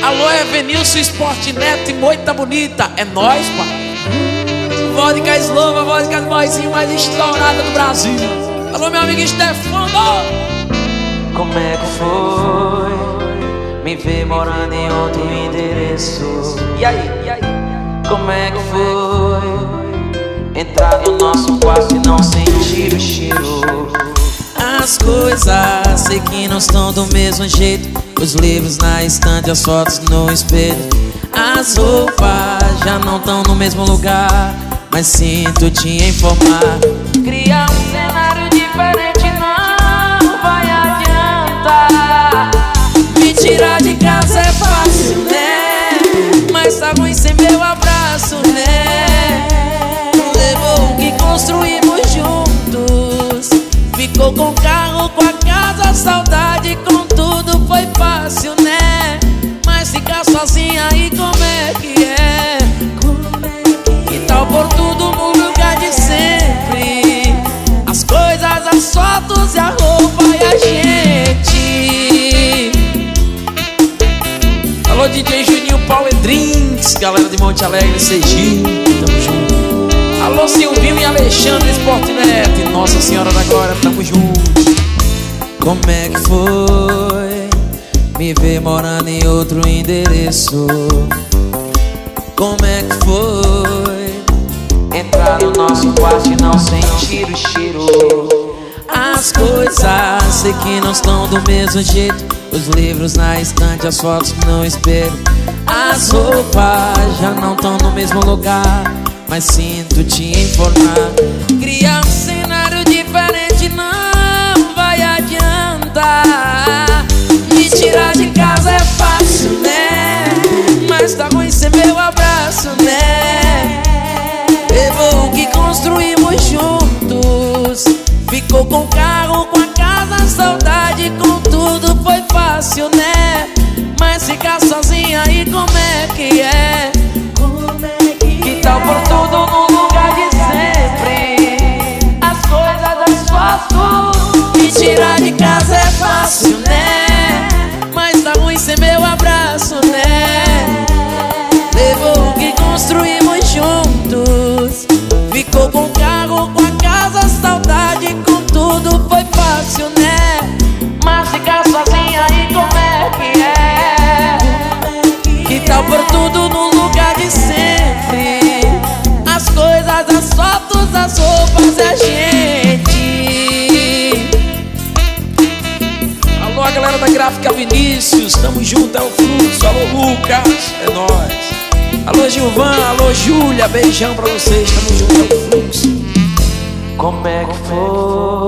Alô, Evenilson Esporte Neto e Moita Bonita. É nóis, pai. Vodka Slova, vodka do boizinho mais estourada do Brasil. Alô, meu amigo Stefano. Como é que foi me ver morando em outro endereço? E aí? Como é que foi entrar no nosso quarto e não sentir o cheiro? As coisas sei que não estão do mesmo jeito. Os livros na estante, as fotos no espelho. As roupas já não estão no mesmo lugar, mas sinto te informar. Criar um cenário diferente não vai adiantar. Me tirar de casa é fácil, né? Mas tá ruim sem meu abraço, né? Levou o que construímos juntos. Ficou com o carro, com a casa, saudade, com tudo foi fácil, né? Mas ficar sozinha aí como é que é? Que tal por tudo no lugar de sempre? As coisas, as fotos e a roupa e a gente. Alô, DJ Juninho Power Drinks, galera de Monte Alegre, Sergipe, tamo junto. Alô, Silvinho e Alexandre Sportnet, Nossa Senhora da Glória, tamo junto. Como é que foi me ver morando em outro endereço? Como é que foi entrar no nosso quarto e não sentir o cheiro? As coisas sei que não estão do mesmo jeito. Os livros na estante, as fotos no espelho. As roupas já não estão no mesmo lugar, mas sinto te informar. Criar um cenário diferente não vai adiantar. Me tirar de casa é fácil, né? Mas tá ruim sem meu abraço, né? Levou o que construímos juntos. Ficou com o carro, com a casa, saudade, com tudo foi fácil, né? Mas ficar sozinha aí como é que é? Que tal por tudo no lugar de sempre? As coisas, as fotos. Me tirar de casa é fácil, né? Mas tá ruim sem meu abraço, né? Levou o que construímos juntos. Ficou com o carro, com a casa, saudade, com tudo foi fácil, né? Mas ficar sozinha aí como é que é? Que tal por tudo no lugar de sempre? As coisas, as fotos, as roupas e a gente. Alô, a galera da Gráfica Vinícius, tamo junto, é o Fluxo. Alô, Lucas, é nóis. Alô, Gilvan, alô, Júlia, beijão pra vocês, tamo junto, é o Fluxo. Como é que foi